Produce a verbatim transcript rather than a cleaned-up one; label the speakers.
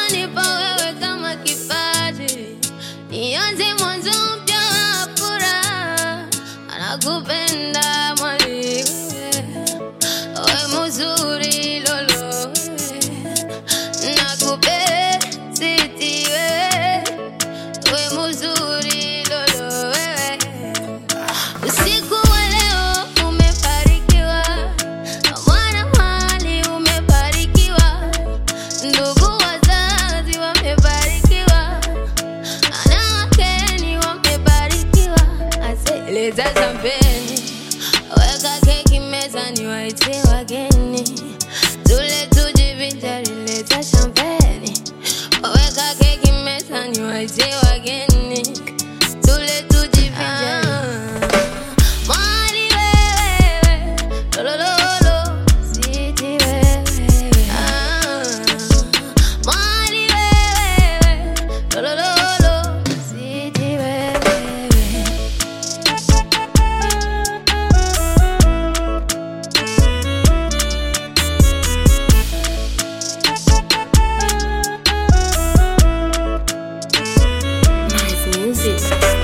Speaker 1: ulichonipa wewe kama kipaji, nianze mwanzo mpya wa furaha. Anakupenda mwali wewe mzuri lolo, nakupenda siti wewe, wewe mzuri lolo wewe. Usiku wa leo umefarikiwa, mwana mali umefarikiwa, ndugu wazazi wamefarikiwa, anawakeni wamefarikiwa. Aseleza champagne, weka keki mezani waite wageni, tule tujivinjari. Leta champagne, weka keki mezani waite wageni, tule tujivinjari. Mwali wewe lololo siti wewe, mwali wewe lololo siti wewe. Nice music.